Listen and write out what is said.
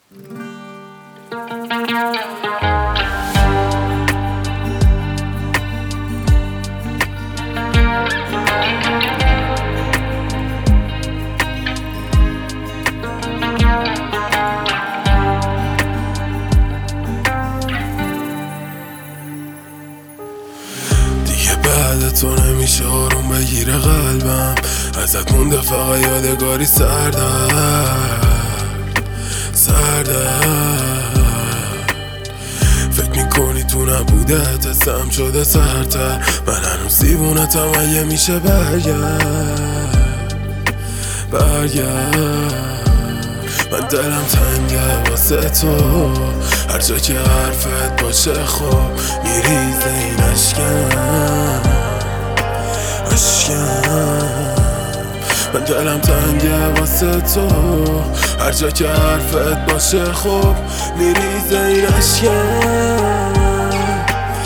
دیگه بعد تو نمیشه آروم بگیره قلبم، ازت مونده فقط یادگاری سردرد. فکر میکنی تو نبودت حسم شده سرتر، من هنوز دیوونتم اگه میشه برگرد. من دلم تنگه واسه تو، هر جا که حرفت باشه خب میریزه این عشقم. من دلم تنگه واسه تو، هر جا که حرفت باشه خب میریزه این عشقم.